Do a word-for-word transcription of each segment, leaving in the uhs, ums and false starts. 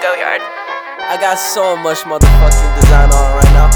Goyard. I got so much motherfucking design on right now.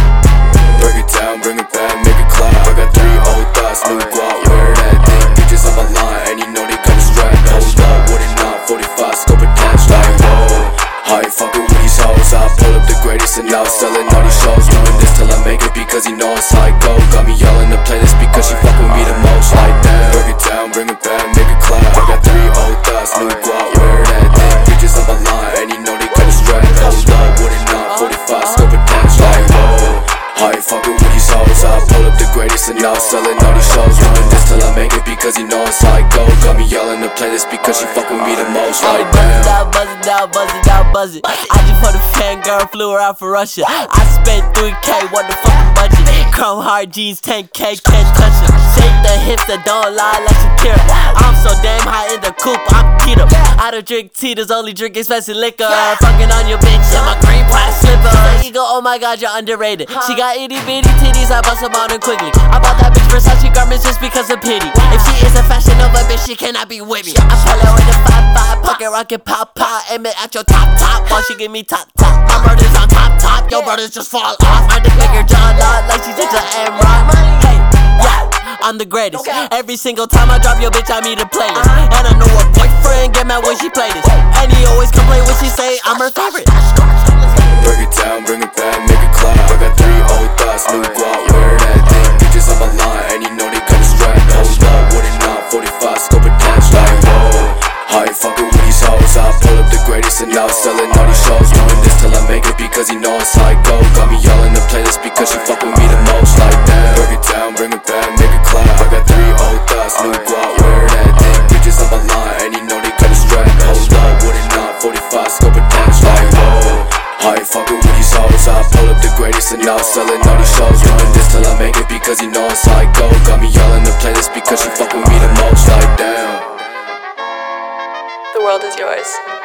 Break it down, bring it back, make it clap. I got three old thoughts, new guap, wear that thing. Bitches on my line, and you know they come strapped. Hold up, what it not, forty-five, scope attached. Like, whoa, how you fucking with these hoes? I pull up the greatest and now selling all these shows. Doing this till I make it because you know it's how it go. Got me yelling the playlist because she fuck with me the most. Like that, break it down, bring it back, make it clap. I got three old thoughts, new guap, wear that thing. Bitches on my line, and you know they come strapped. Hold up, what it not, forty-five, scope attached. Like, whoa, how you fucking with these hoes? I pull up the greatest and now selling all these shows. Doing this till I make it because you know it's how it go. Got me yelling the playlist because she fuck with me the most. Like damn, buzz it out, buzz it out, buzz it out, buzz it. I just for the fangirl, flew her out for Russia. I spent three K, what the fucking budget? Chrome hard G's, ten K, can't touch it. Shake the hips that don't lie like Shakira. I'm so damn high in the coupe, I'm keto. I don't drink tea, there's only drink expensive liquor. Fucking on your bitch in my green plaid slipper. You go, oh my god, you're underrated. She got itty bitty titties, I bust them on her quickly. I bought that bitch Versace garments just because of pity. If she is a Fashion Nova bitch, she cannot be with me. I pull her with a five five, pocket rocket pop pop, aim it at your top top, while she give me top top. My brother's on top top, your brothers just fall off. I just make her jaw lock like she did to M-Rock. Hey, yeah, I'm the greatest. Every single time I drop your bitch, I meet a playlist. And I know her boyfriend get mad when she play this. And he always complain when she say I'm her favorite. break it down, bring it back, make it clap. I got three old thoughts, new guap, wear that thing. Bitches on my line, and you know they come strapped. Hold up, what it not, forty-five, scope attached. Like, whoa, how you fucking with these hoes? I pull up the greatest and now selling all these shows. Doing this till I make it because you know it's how it go. Got me yelling the playlist because she fuck with me the most. Like that, break it down, bring it back, make it clap. I got three old thoughts, new guap, wear that thing. Bitches on my line, and you know they come strapped. Hold up, what it not, forty-five, scope attached. Like, whoa, how you fucking with these hoes? I pull up the greatest and now selling all these shows. Doing this till I make it because you know it's how it go. Got me yelling the playlist because she fuck with me the most. Like damn, The world is yours.